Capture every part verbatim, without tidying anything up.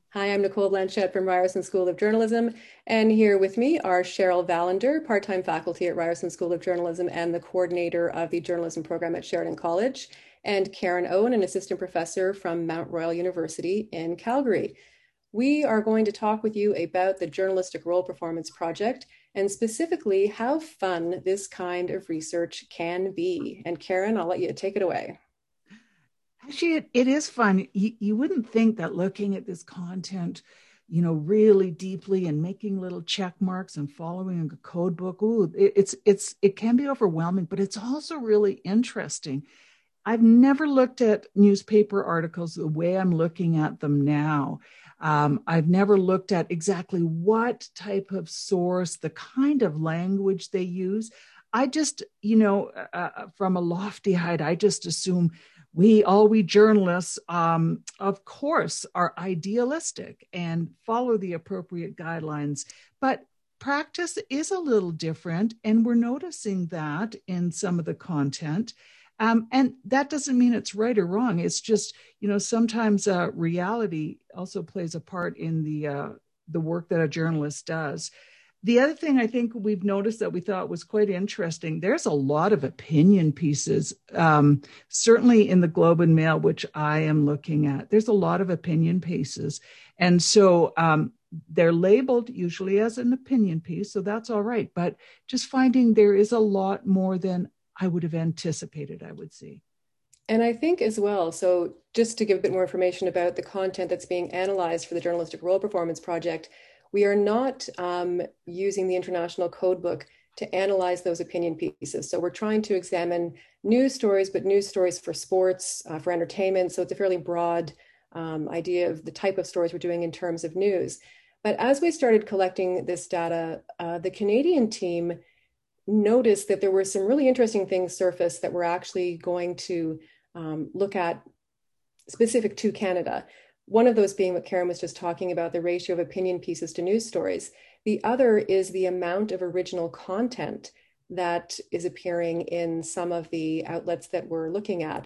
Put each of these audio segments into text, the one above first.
Hi, I'm Nicole Blanchette from Ryerson School of Journalism, and here with me are Cheryl Vallender, part-time faculty at Ryerson School of Journalism and the coordinator of the journalism program at Sheridan College, and Karen Owen, an assistant professor from Mount Royal University in Calgary. We are going to talk with you about the Journalistic Role Performance Project and specifically how fun this kind of research can be. And Karen, I'll let you take it away. Actually, it, it is fun. You, you wouldn't think that looking at this content, you know, really deeply and making little check marks and following a code book, ooh, it, it's it's it can be overwhelming, but it's also really interesting. I've never looked at newspaper articles the way I'm looking at them now. Um, I've never looked at exactly what type of source, the kind of language they use. I just, you know, uh, uh, from a lofty height, I just assume we, all we journalists, um, of course, are idealistic and follow the appropriate guidelines. But practice is a little different, and we're noticing that in some of the content. Um, and that doesn't mean it's right or wrong. It's just, you know, sometimes uh, reality also plays a part in the uh, the work that a journalist does. The other thing I think we've noticed that we thought was quite interesting, there's a lot of opinion pieces, um, certainly in the Globe and Mail, which I am looking at. There's a lot of opinion pieces. And so um, they're labeled usually as an opinion piece, so that's all right. But just finding there is a lot more than I would have anticipated, I would see. And I think as well, so just to give a bit more information about the content that's being analyzed for the Journalistic Role Performance Project, we are not um, using the International Code Book to analyze those opinion pieces. So we're trying to examine news stories, but news stories for sports, uh, for entertainment. So it's a fairly broad um, idea of the type of stories we're doing in terms of news. But as we started collecting this data, uh, the Canadian team noticed that there were some really interesting things surfaced that we're actually going to um, look at specific to Canada. One of those being what Karen was just talking about, the ratio of opinion pieces to news stories. The other is the amount of original content that is appearing in some of the outlets that we're looking at.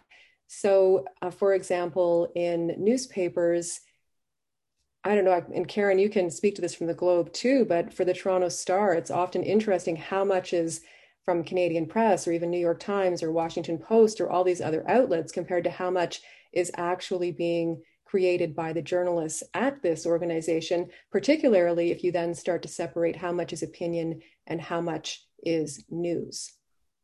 So, uh, for example, in newspapers, I don't know, and Karen, you can speak to this from the Globe too, but for the Toronto Star, it's often interesting how much is from Canadian Press or even New York Times or Washington Post or all these other outlets compared to how much is actually being created by the journalists at this organization, particularly if you then start to separate how much is opinion and how much is news.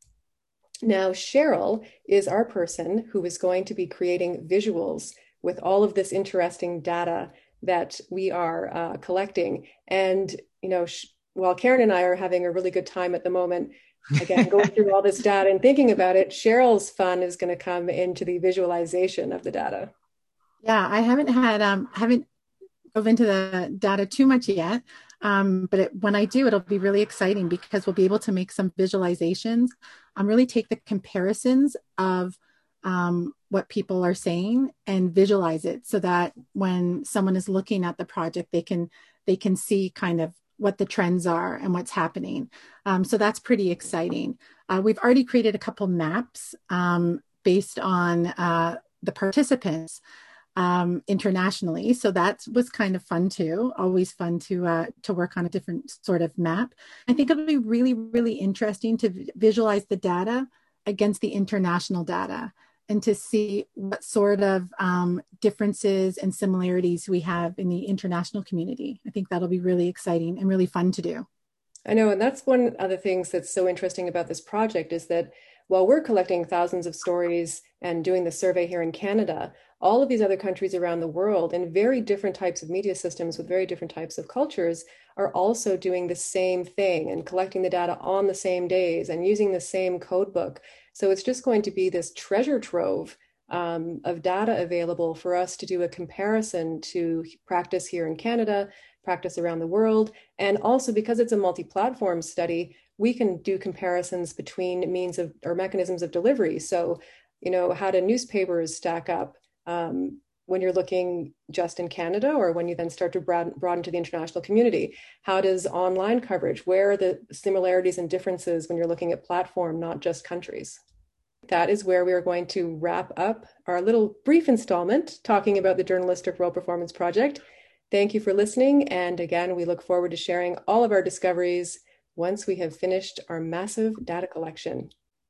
Now, Cheryl is our person who is going to be creating visuals with all of this interesting data that we are uh, collecting. And, you know, sh- while Karen and I are having a really good time at the moment, again, going through all this data and thinking about it, Cheryl's fun is going to come into the visualization of the data. Yeah, I haven't had um haven't dove into the data too much yet. Um, but it, when I do, it'll be really exciting because we'll be able to make some visualizations, um, really take the comparisons of um, what people are saying and visualize it so that when someone is looking at the project, they can they can see kind of what the trends are and what's happening. Um, so that's pretty exciting. Uh, we've already created a couple maps um, based on uh, the participants um, internationally. So that was kind of fun too. Always fun to uh, to work on a different sort of map. I think it'll be really, really interesting to v- visualize the data against the international data and to see what sort of um, differences and similarities we have in the international community. I think that'll be really exciting and really fun to do. I know, and that's one of the things that's so interesting about this project is that while we're collecting thousands of stories and doing the survey here in Canada, all of these other countries around the world in very different types of media systems with very different types of cultures are also doing the same thing and collecting the data on the same days and using the same code book. So it's just going to be this treasure trove um, of data available for us to do a comparison to practice here in Canada, practice around the world. And also because it's a multi-platform study, we can do comparisons between means of or mechanisms of delivery. So, you know, how do newspapers stack up um, when you're looking just in Canada or when you then start to broaden, broaden to the international community? How does online coverage, where are the similarities and differences when you're looking at platform, not just countries? That is where we are going to wrap up our little brief installment talking about the Journalistic Role Performance Project. Thank you for listening. And again, we look forward to sharing all of our discoveries once we have finished our massive data collection.